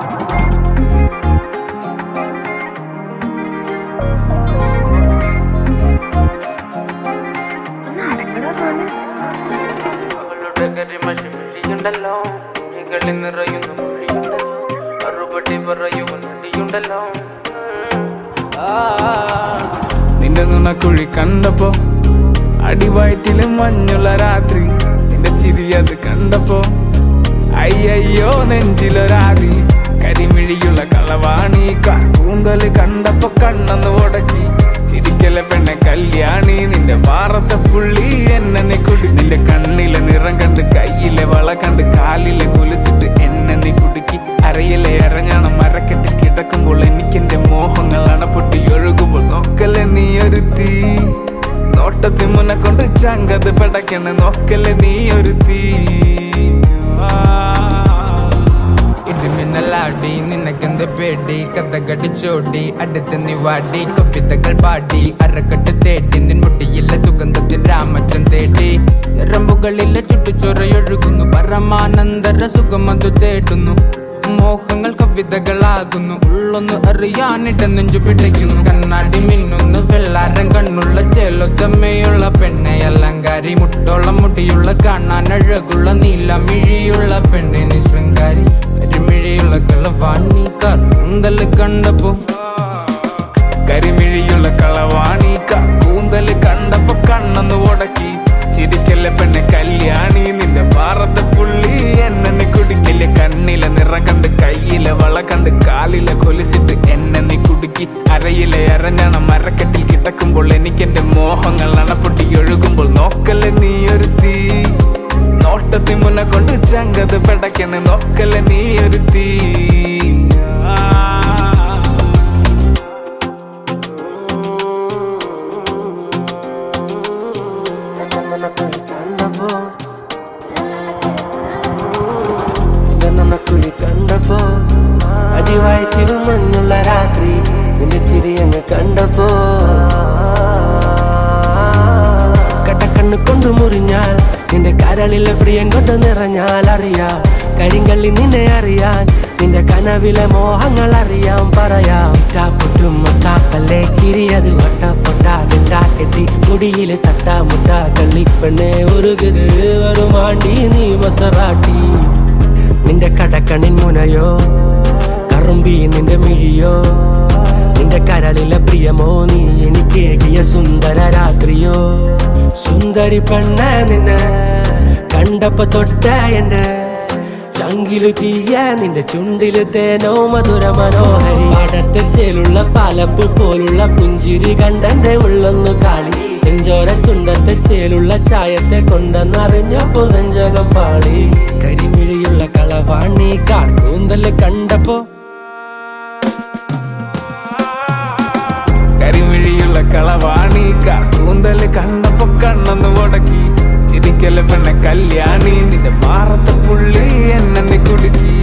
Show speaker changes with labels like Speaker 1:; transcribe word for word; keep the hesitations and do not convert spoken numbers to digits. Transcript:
Speaker 1: അവളുടെ കരിമഷി മിഴിയുണ്ടല്ലോ, മിഴികളിൽ നിറയുന്ന മൊഴിയുണ്ടല്ലോ, മറുപടി പറയുവാൻ മടിയുണ്ടല്ലോ.
Speaker 2: നിന്റെ നുണക്കുഴി കണ്ടപ്പോ അടിവയറ്റില് മഞ്ഞുള്ള രാത്രി, നിന്റെ ചിരി അത് കണ്ടപ്പോ അയ്യോ നെഞ്ചിലൊരാതി. കരിമിഴിയുള്ള കളവാണി കൂന്തല് കണ്ടപ്പോ കണ്ണന്ന് ഉടക്കി. ചിരിക്കലെ പെണ്ണെ കല്യാണി, നിന്റെ മാറത്തെ പുള്ളി എന്നെ നീ കുടി. നിന്റെ കണ്ണിലെ നിറം കണ്ട് കയ്യിലെ വള കണ്ട് കാലിലെ കുലിച്ചിട്ട് എന്നെ നീ കുടുക്കി. അരയിലെ അരഞ്ഞാണം മരക്കെട്ടി കിടക്കുമ്പോൾ എനിക്കെന്റെ മോഹങ്ങൾ അണപ്പൊട്ടി ഒഴുകുമ്പോൾ നോക്കല്ലേ നീ ഒരു തീ. നോട്ടത്തി മുന്നെ കൊണ്ട് ചങ്കത് പടക്കണ് നോക്കല്ലേ നീ ഒരു തീ.
Speaker 3: ഇടിമിന്നലാടി നിനക്കെന്ത് പേടി, കഥകടിച്ചോടി അടുത്ത് നീ വാടി. കവിതകൾ പാടി അരക്കെട്ട് തേടി, നിൻ മുടിയിലെ സുഗന്ധത്തിൽ രാമച്ചൻ തേടി. ഞരമ്പുകളിലെ ചുട്ടുചൊറയൊഴുകുന്നു, പരമാനന്ദര സുഖമതു തേടുന്നു. മോഹങ്ങൾ കവിതകളാകുന്നു, ഉള്ളൊന്ന് അറിയാനിട്ട് നെഞ്ചു പിടിക്കുന്നു. കണ്ണാടി മിന്നുന്നു വെള്ളാരം കണ്ണുള്ള ചേലൊത്തമ്മയുള്ള പെണ്ണെ അലങ്കാരി. മുട്ടോളം മുടിയുള്ള കാണാൻ അഴകുള്ള നീലമിഴിയുള്ള പെണ്ണെ നീ ശൃംഗാരി. കരിമിഴിയുള്ള കളവാണി കൂന്തല് കണ്ടപ്പോ
Speaker 2: കരിമിഴിയുള്ള കളവാണി കൂന്തല് കണ്ടപ്പോ കണ്ണന്ന് ഉടക്കി. ചിരിക്കല്ലേ പെണ്ണെ കല്യാണി, നിന്റെ പാറത്തെ പുള്ളി എന്നെ നീ കുടിക്കില്ല. കണ്ണിലെ നിറം കണ്ട് കയ്യിലെ വള കണ്ട് കാലിലെ കൊലിച്ചിട്ട് എന്നെ നീ കുടുക്കി. അരയിലെ അരഞ്ഞാണം മരക്കെട്ടിൽ കിടക്കുമ്പോൾ എനിക്കെന്റെ മോഹങ്ങൾ അണപ്പൊട്ടി ഒഴുകുമ്പോൾ നോക്കല്ലേ നീ ഒരു തീ. നോട്ടത്തി മുന്നെ കൊണ്ട് ചങ്കത് പെടക്കണ് നോക്കല്ലേ നീ ഒരു തീ.
Speaker 4: കുഴി കണ്ടപ്പോ അടിവായിത്തിരു മഞ്ഞുള്ള രാത്രി, നിന്റെ ചിരി അങ്ങ് കണ്ടപ്പോ കടക്കണ്ണ് കൊണ്ടു മുറിഞ്ഞാൽ നിന്റെ കരളിലെ പ്രിയം കൊണ്ട് നിറഞ്ഞാൽ അറിയാം. കരിങ്കള്ളി നിന്നെ അറിയാൻ നിന്റെ കനവിലെ മോഹങ്ങൾ അറിയാം പറയാം. പൊട്ടും മുട്ടാപ്പല്ലേ ചിരിയത് വട്ടപ്പൊട്ടാകെട്ടി, മുടിയില് തട്ടാ മുട്ടാ കള്ളിപ്പെണ്ണെ ഉരുകത് വരുമാണ്ടി നീ മസറാട്ടി. നിന്റെ കടക്കണിൻ മുനയോ കറുമ്പി നിന്റെ മിഴിയോ, നിന്റെ കരളിലെ പ്രിയമോ നീ എനിക്കേകിയ സുന്ദര രാത്രിയോ. സുന്ദരി പെണ്ണ നിന്നെ കണ്ടപ്പോ തൊട്ട എന്റെ ചങ്കിലു തീയ, നിന്റെ ചുണ്ടില് തേനോ മധുര മനോഹരി. പാടത്തെ ചേലുള്ള പാലപ്പ് പോലുള്ള പുഞ്ചിരി കണ്ടെന്റെ ഉള്ളൊന്നു കാളി. ചെഞ്ചോര ചുണ്ടത്തെ ചേലുള്ള ചായത്തെ കൊണ്ടെന്നറിഞ്ഞപ്പോ നെഞ്ചകം പാളി. കരിമിഴിയുള്ള കളവാണി കൂന്തല് കണ്ടപ്പോ
Speaker 2: കരിമിഴിയുള്ള കളവാണി കൂന്തല് കണ്ടപ്പോ കണ്ണന്ന് ഉടക്കി. ചിരിക്കല്ലേ പെണ്ണെ കല്യാണി, നിന്റെ മാറത്തെ പുള്ളി എന്നെ നീ കുടുക്കി.